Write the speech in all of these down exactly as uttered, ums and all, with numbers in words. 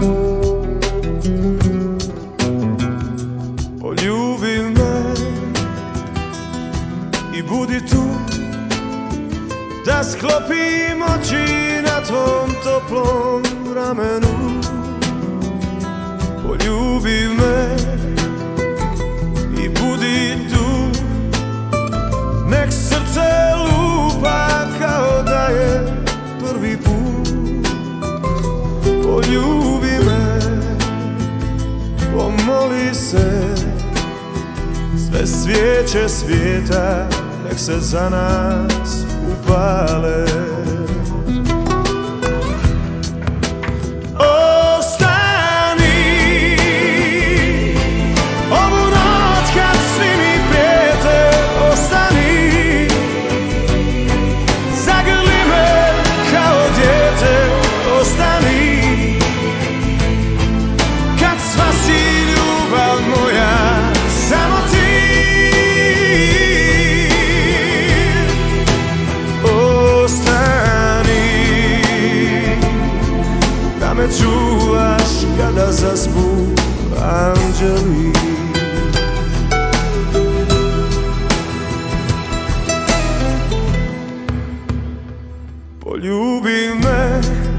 Poljubi me i budi tu, da sklopim oči na tvom toplom ramenu. Poljubi me i budi tu, nek srce lupa kao da je prvi put. Poljubi me, pomoli se, sve svijeće svijeta nek se za nas upale. Da me čuvaš kada zaspu anđeli. Poljubi me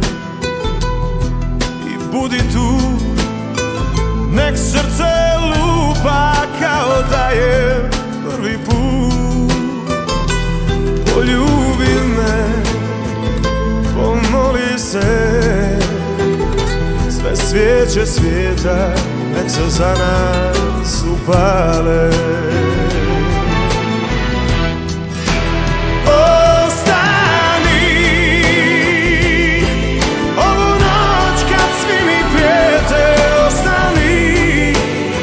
i budi tu, nek srce lupa kao da je prvi put. Poljubi me, pomoli se, sve svijeće svijeta nek se za nas upale. Ostani ovu noć kad svi mi prijete, ostani,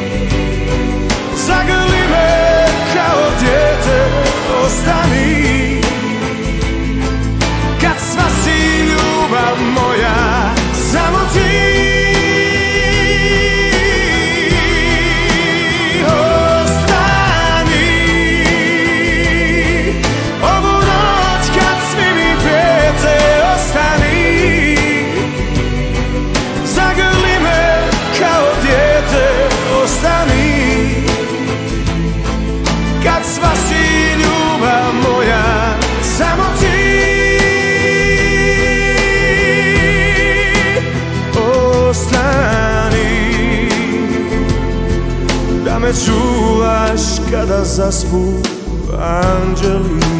zagrli me kao dijete, ostani, kad sva si ljubav moja, samo ti. Kad sva si ljubav moja, samo ti. Ostani, da me čuvaš kada zaspu anđeli.